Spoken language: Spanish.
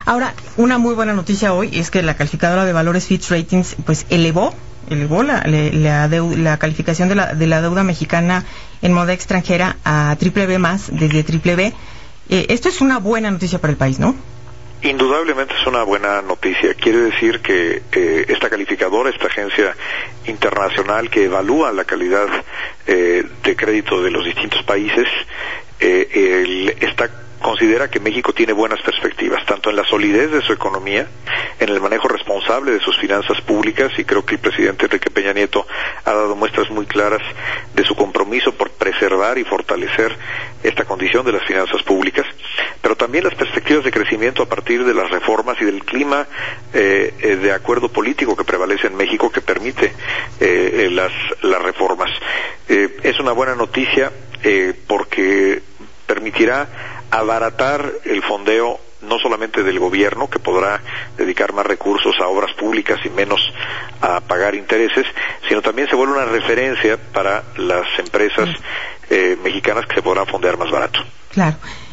Ahora, una muy buena noticia hoy es que la calificadora de valores Fitch Ratings pues elevó la calificación de la deuda mexicana en moneda extranjera a BBB+, desde BBB. Esto es una buena noticia para el país, ¿no? Indudablemente es una buena noticia. Quiere decir que esta calificadora, esta agencia internacional que evalúa la calidad de crédito de los distintos países, considera que México tiene buenas perspectivas, tanto en la solidez de su economía, en el manejo responsable de sus finanzas públicas, y creo que el presidente Enrique Peña Nieto ha dado muestras muy claras de su compromiso por preservar y fortalecer esta condición de las finanzas públicas, pero también las perspectivas de crecimiento a partir de las reformas y del clima de acuerdo político que prevalece en México, que permite las reformas. Es una buena noticia porque permitirá abaratar el fondeo no solamente del gobierno, que podrá dedicar más recursos a obras públicas y menos a pagar intereses, sino también se vuelve una referencia para las empresas mexicanas que se podrán fondear más barato. Claro.